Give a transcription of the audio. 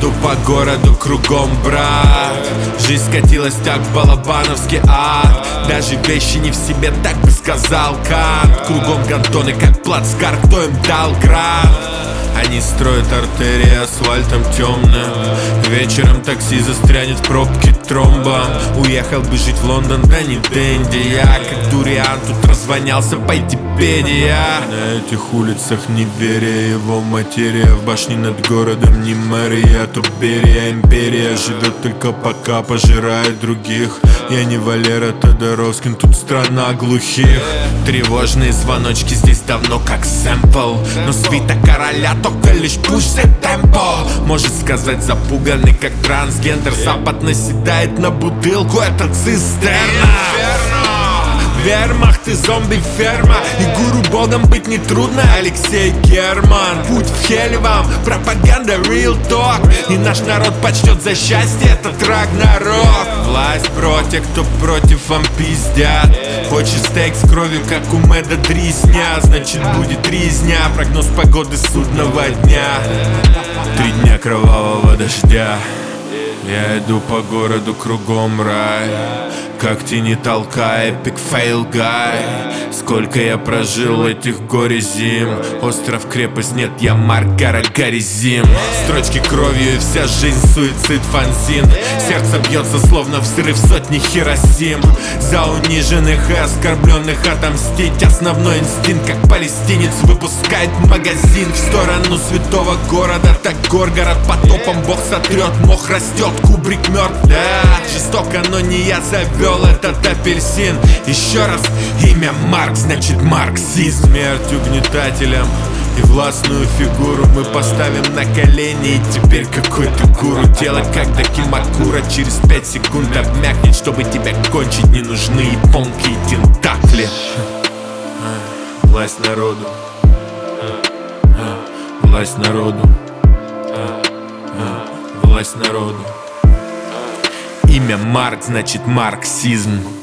иду по городу кругом, брат. Жизнь скатилась так в балабановский ад. Даже вещи не в себе, так бы сказал Кант. Кругом гандоны, как плацкарт, кто им дал град? Они строят артерии асфальтом темным. Вечером такси застрянет в пробке тромбом. Уехал бы жить в Лондон, да не Дэнди. Я как дуриан тут развонялся по Википедия. На этих улицах неверие, его материя. В башне над городом не мэрия, то Берия. Империя живет только пока пожирает других. Я не Валера Тодоровскин, тут страна глухих. Тревожные звоночки здесь давно как сэмпл. Но свита короля только лишь push the tempo. Может сказать запуганный как трансгендер. Запад наседает на бутылку, это цистерна. Вермахт и зомби-ферма. И гуру богом быть нетрудно, Алексей Герман. Путь в хель вам, пропаганда real talk. И наш народ почтет за счастье этот Рагнарок. Власть против, кто против, вам пиздят. Хочешь стейк с кровью, как у Мэда Дрисня, значит будет резня. Прогноз погоды судного дня. 3 дня кровавого дождя. Я иду по городу кругом рай. Как тени толкай, эпик фейл гай. Сколько я прожил этих горе зим. Остров, крепость, нет, я Маргара Гаризим. Строчки кровью и вся жизнь суицид фанзин. Сердце бьется словно взрыв сотни Хиросим. За униженных и оскорбленных отомстить. Основной инстинкт, как палестинец выпускает магазин. В сторону святого города, так Горгород потопом Бог сотрет, мох растет, Кубрик мертв. Да, жестоко, но не я завел этот апельсин. Еще раз, имя Марк, значит марксизм. Смерть угнетателям и властную фигуру мы поставим на колени. И теперь какой-то гуру делать как Дакимакура. Через 5 секунд обмякнет, чтобы тебя кончить. Не нужны японки и тентакли. Власть народу. Власть народу. Власть народу. Имя Марк, значит марксизм.